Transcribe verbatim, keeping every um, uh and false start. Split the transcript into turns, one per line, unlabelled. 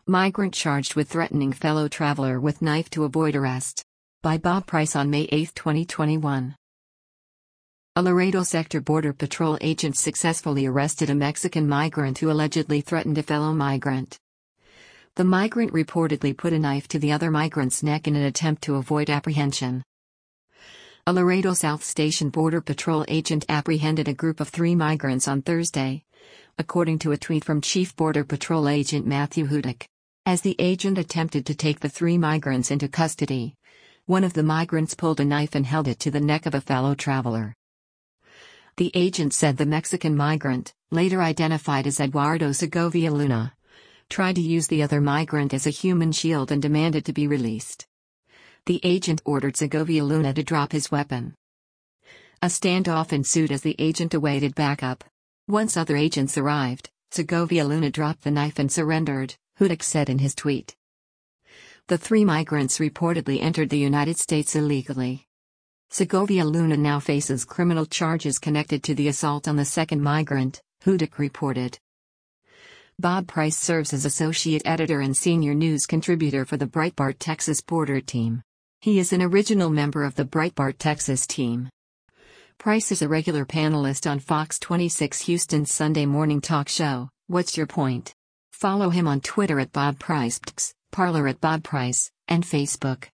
Migrant charged with threatening fellow traveler with knife to avoid arrest. By Bob Price on May eighth, twenty twenty-one. A Laredo Sector Border Patrol agent successfully arrested a Mexican migrant who allegedly threatened a fellow migrant. The migrant reportedly put a knife to the other migrant's neck in an attempt to avoid apprehension. A Laredo South Station Border Patrol agent apprehended a group of three migrants on Thursday, according to a tweet from Chief Border Patrol Agent Matthew Hudak. As the agent attempted to take the three migrants into custody, one of the migrants pulled a knife and held it to the neck of a fellow traveler. The agent said the Mexican migrant, later identified as Eduardo Segovia Luna, tried to use the other migrant as a human shield and demanded to be released. The agent ordered Segovia Luna to drop his weapon. A standoff ensued as the agent awaited backup. Once other agents arrived, Segovia Luna dropped the knife and surrendered, Hudak said in his tweet. The three migrants reportedly entered the United States illegally. Segovia Luna now faces criminal charges connected to the assault on the second migrant, Hudak reported. Bob Price serves as associate editor and senior news contributor for the Breitbart Texas Border Team. He is an original member of the Breitbart Texas team. Price is a regular panelist on Fox twenty-six Houston's Sunday morning talk show, What's Your Point? Follow him on Twitter at Bob Price, Parler at Bob Price, and Facebook.